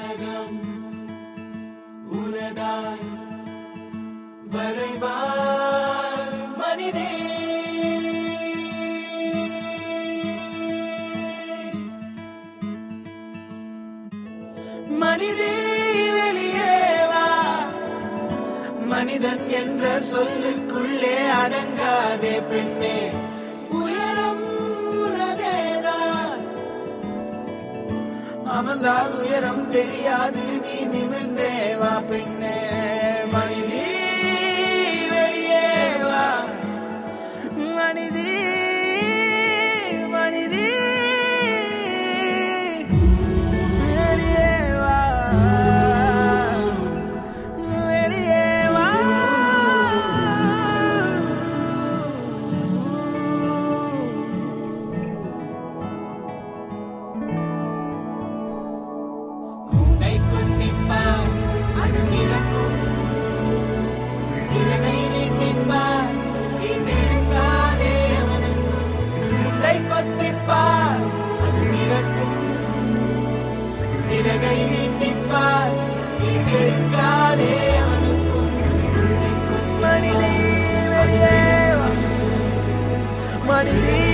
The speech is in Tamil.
உலகம் உனதாய் வரைவாய் மனிதே. மனிதே வெளியே வா, மனிதன் என்ற சொல்லுக்குள்ளே அடங்காதே பெண்ணே. உயரம் உனதேதான், அமர்ந்தால் உயரம் தெரியாது, நீ நிமிர்ந்தே வா பெண்ணே. மனிதே வெளியே வா, மனிதே மனிதே வெளியே வா, வெளியே வா. கூண்டை குத்திப்பார் அது திறக்கும், சிறகை நீட்டிப்பார் சீண்டெடுக்காதே அவனுக்கும். கூண்டை கொத்திப்பார் அது திறக்கும், சிறகை நீட்டிப்பார் சீண்டெடுக்காதே அவனுக்கும். மனிதே வெளியே வா, மனிதே